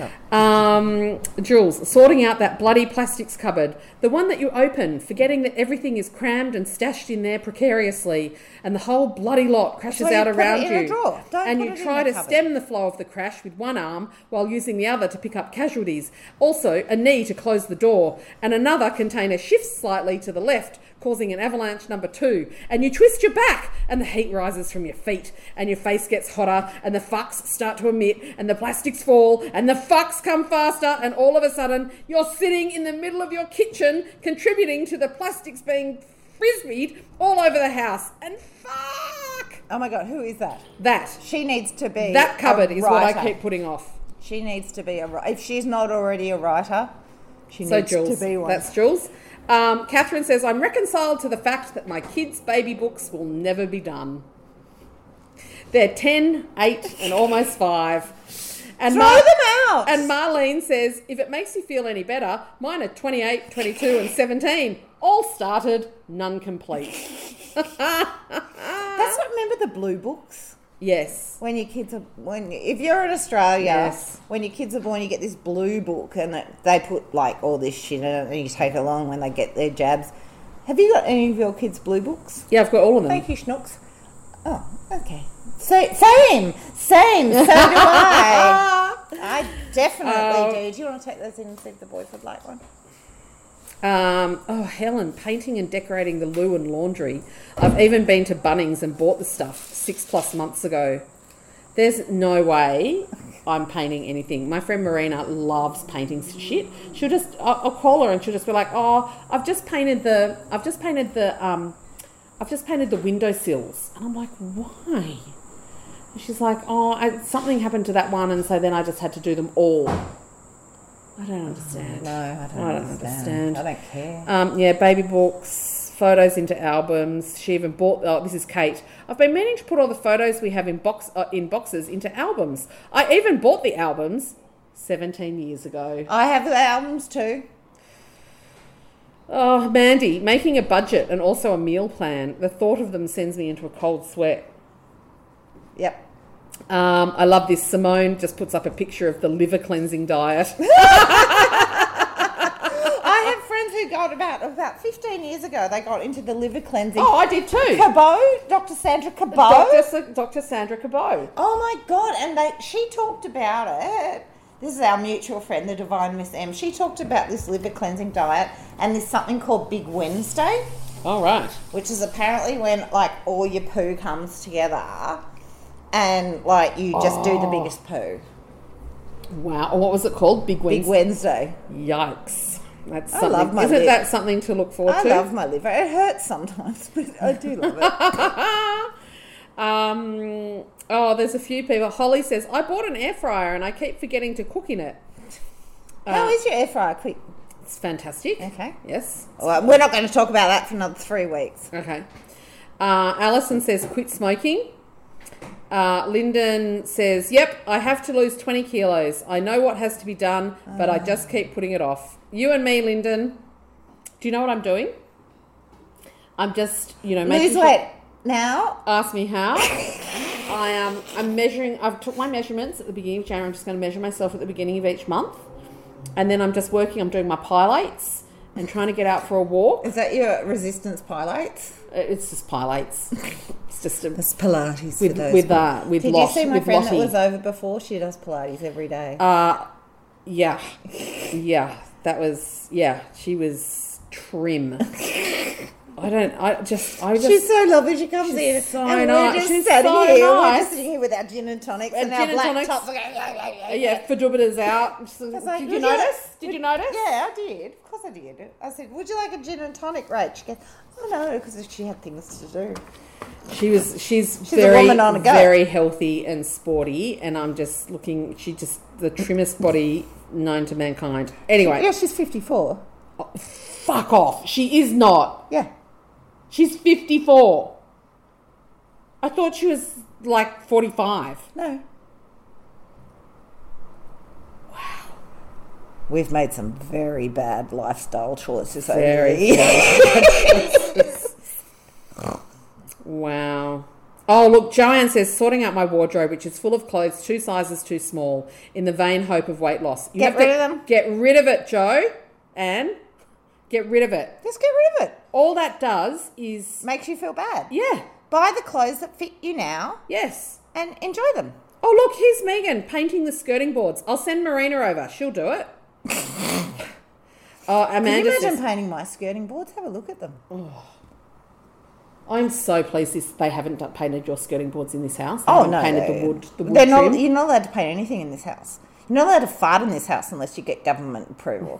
Um, Jules, sorting out that bloody plastics cupboard. The one that you open, forgetting that everything is crammed and stashed in there precariously, and the whole bloody lot crashes So you out put it around in a you. drawer. Don't and put you it in try the to cupboard. stem the flow of the crash with one arm while using the other to pick up casualties. Also, a knee to close the door, and another container shifts slightly to the left, causing an avalanche number two. And you twist your back, and the heat rises from your feet, and your face gets hotter, and the fucks start to emit, and the plastics fall, and the fucks come faster, and all of a sudden you're sitting in the middle of your kitchen contributing to the plastics being frisbeed all over the house. And fuck! Oh my God, who is that? That. She needs to be That cupboard a is what I writer. keep putting off. She needs to be a writer. If she's not already a writer, she So needs Jules, to be one. that's Jules. Um, Catherine says, I'm reconciled to the fact that my kids' baby books will never be done. They're ten, eight, and almost five. And Throw Mar- them out. And Marlene says, if it makes you feel any better, mine are twenty-eight, twenty-two, and seventeen. All started, none complete. That's what, remember the blue books? Yes. When your kids are, when if you're in Australia, Yes. when your kids are born, you get this blue book, and it, they put like all this shit in it, and you take it along when they get their jabs. Have you got any of your kids' blue books? Yeah, I've got all of them. Thank you, Schnooks. Oh, okay. So, same, same. So do I. I definitely Oh. do. Do you want to take those in and see if the boys would like one? Um, oh, Helen, painting and decorating the loo and laundry. I've even been to Bunnings and bought the stuff six plus months ago. There's no way I'm painting anything. My friend Marina loves painting shit. She'll just, I'll, I'll call her and she'll just be like, oh, I've just painted the, I've just painted the, um, I've just painted the windowsills. And I'm like, why? And she's like, oh, I, something happened to that one, and so then I just had to do them all. I don't understand. No, I don't, I don't understand. understand. I don't care. Um, yeah, baby books, photos into albums. She even bought. Oh, this is Kate. I've been meaning to put all the photos we have in box uh, in boxes into albums. I even bought the albums seventeen years ago. I have the albums too. Oh, Mandy, making a budget and also a meal plan. The thought of them sends me into a cold sweat. Yep. Um, I love this. Simone just puts up a picture of the liver cleansing diet. I have friends who got about about fifteen years ago. They got into the liver cleansing. Oh, I did too. Cabot, Doctor Sandra Cabot. Doctor Sa- Doctor Sandra Cabot. Oh my God! And they, she talked about it. This is our mutual friend, the Divine Miss M. She talked about this liver cleansing diet, and there's something called Big Wednesday, All right. which is apparently when like all your poo comes together, and like you just do the Oh. biggest poo. Wow. What was it called? Big Wednesday. Big Wednesday. Yikes. That's I something. love my Isn't lip. that something to look forward I to? love my liver. It hurts sometimes, but I do love it. um, oh, there's a few people. Holly says, I bought an air fryer and I keep forgetting to cook in it. How Uh, is your air fryer? Quick. It's fantastic. Okay. Yes. Well, we're not going to talk about that for another three weeks. Okay. Uh, Alison says, quit smoking. Uh, Lyndon says, yep, I have to lose twenty kilos. I know what has to be done, but I just keep putting it off. You and me, Lyndon, do you know what I'm doing? I'm just, you know, making Lose sure- weight now. Ask me how. I am. Um, I'm measuring. I've took my measurements at the beginning of January. I'm just going to measure myself at the beginning of each month, and then I'm just working. I'm doing my pilates and trying to get out for a walk. Is that your resistance pilates? It's just pilates. It's just a, That's Pilates with for those with people. uh, with Did Lot, you see my with friend Lottie. that was over before? She does Pilates every day. Uh, yeah, yeah. That was yeah. She was trim. I don't. I just. I just. She's so lovely. She comes She's in so and nice. we're just She's sitting so here. We're nice. just sitting here with our gin and tonics and, And our gin and black tonics. tops. yeah, Fadubita's out. So, I was like, did "Would you like- notice? Did you notice? Yeah, I did. Of course I did. I said, would you like a gin and tonic, Rach? She goes, oh no, because she had things to do. She was. She's, She's a very, woman on a go. very healthy and sporty, and I'm just looking. She just the trimmest body known to mankind. Anyway, Yeah, she's fifty-four. fuck off. She is not. Yeah. She's fifty-four. I thought she was like forty-five. No. Wow. We've made some very bad lifestyle choices over Very the years. Wow. Oh, look, Joanne says, sorting out my wardrobe, which is full of clothes two sizes too small, in the vain hope of weight loss. You Get have to rid of them. Get rid of it, Joe. Anne, get rid of it. Just get rid of it. All that does is, Makes you feel bad. yeah, Buy the clothes that fit you now yes. and enjoy them. Oh, look, here's Megan painting the skirting boards. I'll send Marina over. She'll do it. Oh, Can Amanda you imagine says, painting my skirting boards? Have a look at them. I'm so pleased this, they haven't done, painted your skirting boards in this house. They Oh haven't no, painted they- the wood, the wood they're not. trim. You're not allowed to paint anything in this house. You're not allowed to fart in this house unless you get government approval.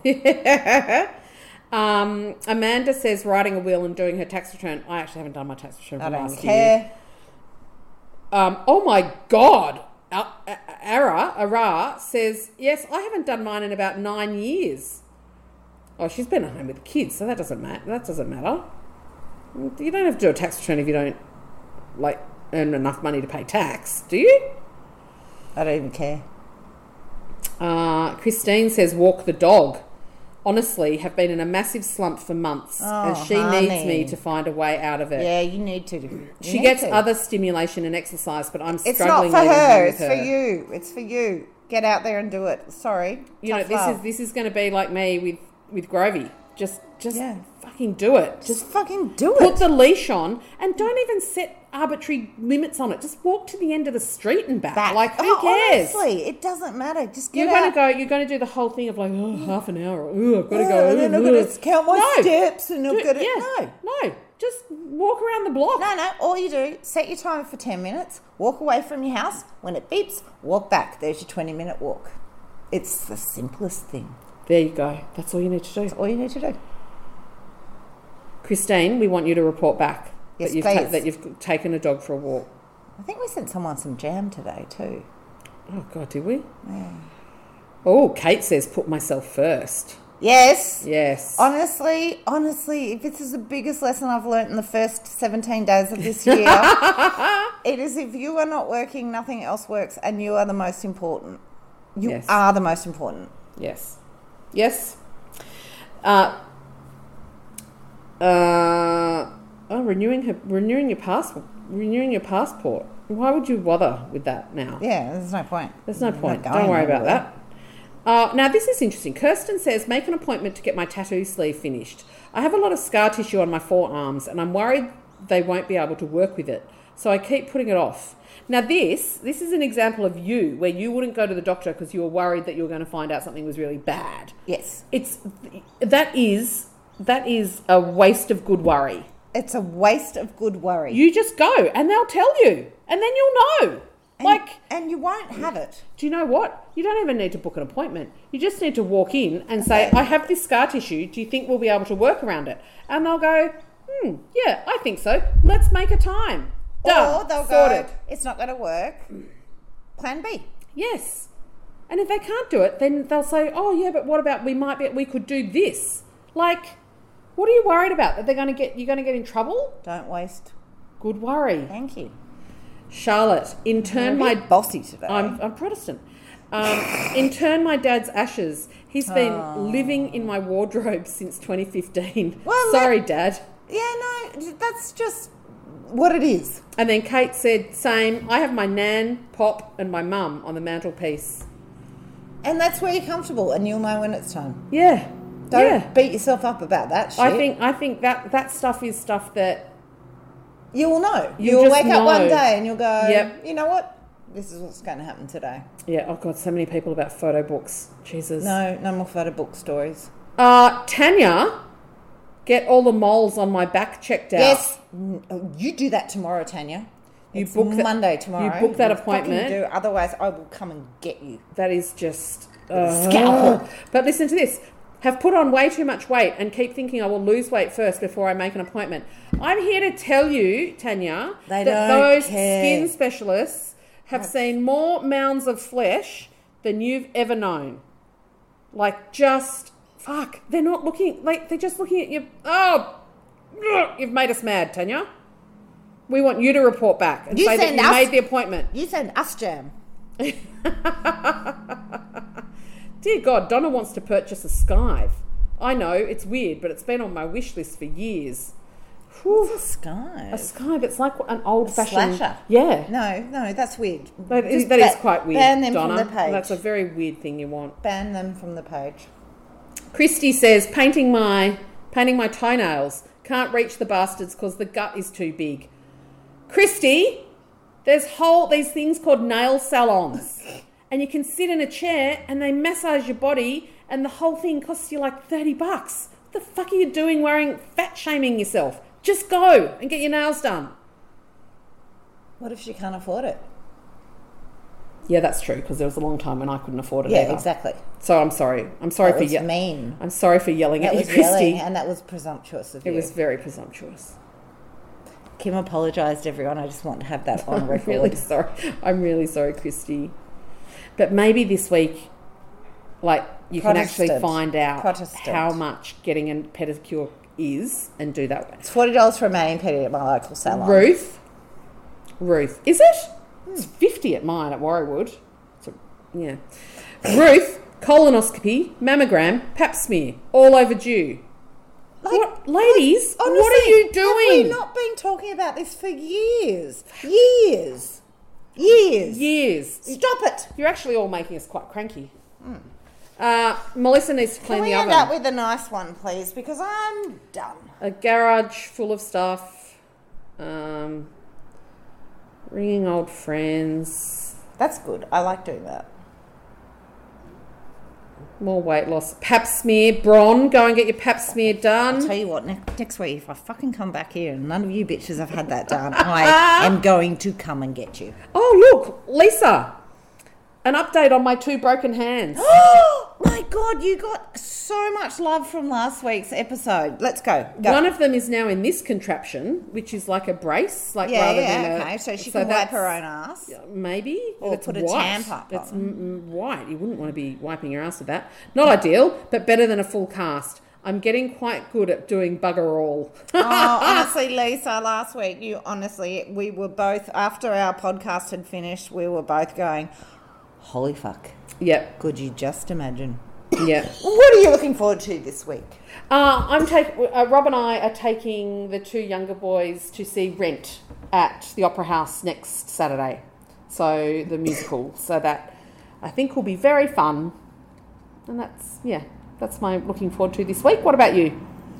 Um, Amanda says writing a will and doing her tax return. I actually haven't done my tax return for I don't last care. year. Um, oh my God. Uh, Ara, Ara says, yes, I haven't done mine in about nine years. Oh, she's been at home with the kids, so that doesn't matter. That doesn't matter. You don't have to do a tax return if you don't, like, earn enough money to pay tax, do you? I don't even care. Uh, Christine says, walk the dog. Honestly, have been in a massive slump for months, and Oh, she needs honey. me to find a way out of it. Yeah, you need to. You She need gets to. other stimulation and exercise, but I'm It's struggling. not for leaving her. home with It's for her. you. It's for you. Get out there and do it. Sorry. You know, Tough this love. is this is going to be like me with with Grovey. Just just Yeah. fucking do it. Just Just fucking do put it. the leash on and don't even set arbitrary limits on it. Just walk to the end of the street and back. Back. Like who Oh, cares? Honestly, it doesn't matter. Just get You're going out. to go. You're going to do the whole thing of like oh, half an hour. Oh, I've got to Oh, go. and then I've ugh, got ugh. to count my No. steps and I've Do- got to. yeah. No. No, just walk around the block. No, no. All you do, set your timer for ten minutes, walk away from your house. When it beeps, walk back. There's your twenty minute walk. It's the simplest thing. There you go. That's all you need to do. That's all you need to do. Christine, we want you to report back Yes, that, you've please. that you've taken a dog for a walk. I think we sent someone some jam today too. Oh, God, did we? Oh, Kate says put myself first. Yes. Yes. Honestly, honestly, if this is the biggest lesson I've learnt in the first seventeen days of this year, it is if you are not working, nothing else works, and you are the most important. You Yes. are the most important. Yes. Yes. Uh, uh, oh, renewing her, renewing your passport, renewing your passport. Why would you bother with that now? Yeah, there's no point. There's no You're point. not Don't going worry about anywhere. that. Uh, now, this is interesting. Kirsten says, make an appointment to get my tattoo sleeve finished. I have a lot of scar tissue on my forearms and I'm worried they won't be able to work with it. So I keep putting it off. Now, this this is an example of you where you wouldn't go to the doctor because you were worried that you were going to find out something was really bad. Yes. It's that is that is a waste of good worry. It's a waste of good worry. You just go and they'll tell you and then you'll know. and, Like, and you won't have it. do you know what? You don't even need to book an appointment. You just need to walk in and say, I have this scar tissue. Do you think we'll be able to work around it? And they'll go, hmm, yeah, I think so. Let's make a time. Done. Or they'll Sorted. go, it's not going to work. Plan B. Yes. And if they can't do it, then they'll say, oh, yeah, but what about we might be, we could do this. Like, what are you worried about? That they're going to get, you're going to get in trouble? Don't waste. Good worry. Thank you. Charlotte, intern You're a my... bit bossy today. I'm, I'm Protestant. Um, intern my dad's ashes. He's been Oh. living in my wardrobe since twenty fifteen. Well, Sorry, Dad. Yeah, no, that's just what it is. And then Kate said, same. I have my nan, pop, and my mum on the mantelpiece. And that's where you're comfortable, and you'll know when it's time. Yeah. Don't yeah. beat yourself up about that shit. I think I think that that stuff is stuff that you will know. You'll You'll just wake up one know. day and you'll go, Yep. you know what? This is what's going to happen today. yeah. Oh God, so many people about photo books. Jesus. No, no more photo book stories. Uh, Tanya, get all the moles on my back checked out. Yes, Mm, oh, you do that tomorrow, Tanya. You It's book that- Monday tomorrow. you book that fucking appointment. Do, otherwise, I will come and get you. That is just uh, Scalpel. But listen to this. Have put on way too much weight and keep thinking I will lose weight first before I make an appointment. I'm here to tell you, Tanya, They that don't those care. skin specialists have seen more mounds of flesh than you've ever known. Like, just, fuck, they're not looking, like, they're just looking at you. Oh, ugh, you've made us mad, Tanya. We want you to report back and You say that send you us- made the appointment. You send us jam. Dear God, Donna wants to purchase a Scythe. I know, it's weird, but it's been on my wish list for years. Whew. What's a sky? A Scythe, it's like an old-fashioned... slasher. Yeah. No, no, that's weird. That is, Just that is ba- quite weird, Ban them Donna. from the page. That's a very weird thing you want. Ban them from the page. Christy says, painting my painting my toenails. Can't reach the bastards because the gut is too big. Christy, there's whole these things called nail salons. And you can sit in a chair and they massage your body and the whole thing costs you like thirty bucks. What the fuck are you doing wearing fat shaming yourself? Just go and get your nails done. What if she can't afford it? Yeah, that's true because there was a long time when I couldn't afford it Yeah, either. exactly. So I'm sorry. I'm sorry That for was ye- mean. I'm sorry for yelling That at you, was Christy. yelling, and that was presumptuous of It you. was very presumptuous. Kim apologised, everyone. I just want to have that on I'm record. really sorry. I'm really sorry, Christy. But maybe this week, like, you can actually Protestant. find out Protestant. how much getting a pedicure is and do that. It's forty dollars for a mani pedi at my local salon. Ruth, Ruth, is it? It's fifty at mine at Warriewood. So, yeah, Ruth, colonoscopy, mammogram, pap smear, all overdue. Like, what, ladies? Honestly, what are you Have doing? we not been talking about this for years? Years. Years. Years. Stop it. You're actually all making us quite cranky. Uh, Melissa needs to clean Can we the end oven. up with a nice one, please? Because I'm done. A garage full of stuff. Um, ringing old friends. That's good. I like doing that. More weight loss. Pap smear. Bron, go and get your pap smear I'll done. tell you what, ne- next week, if I fucking come back here and none of you bitches have had that done, I am going to come and get you. Oh, look, Lisa. An update on my two broken hands. Oh my God, you got so much love from last week's episode. Let's go. Go. One of them is now in this contraption, which is like a brace, like yeah, rather yeah, than a... okay. So she can wipe that's- her own ass. Maybe. Or It's put a white. tampon That's on. m- m- white. You wouldn't want to be wiping your ass with that. Not ideal, but better than a full cast. I'm getting quite good at doing bugger all. Oh, honestly, Lisa, last week, you honestly, we were both, after our podcast had finished, we were both going, holy fuck. Yep, Could you just imagine? yep. What are you looking forward to this week? Uh, I'm take, uh, Rob and I are taking the two younger boys to see Rent at the Opera House next Saturday. So, the musical. So that I think will be very fun. And that's, yeah, that's my looking forward to this week. What about you?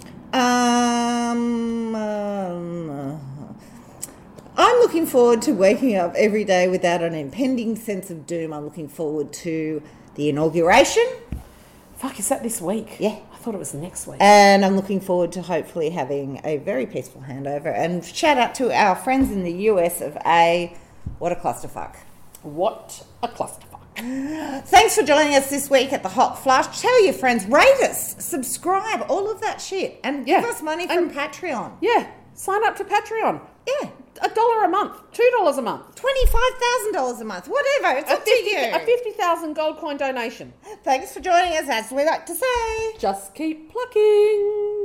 Um, um, I'm looking forward to waking up every day without an impending sense of doom. I'm looking forward to the inauguration, Fuck, is that this week? Yeah. I thought it was next week. and I'm looking forward to hopefully having a very peaceful handover. And shout out to our friends in the U S of A. What a clusterfuck. What a clusterfuck. Thanks for joining us this week at the Hot Flush. Tell your friends, rate us, subscribe, all of that shit, and give Yeah. us money from And- Patreon. Yeah, sign up to Patreon. Yeah, a dollar a month, two dollars a month. twenty-five thousand dollars a month, whatever. It's A up to fifty, you. a fifty thousand gold coin donation. Thanks for joining us, as we like to say. Just keep plucking.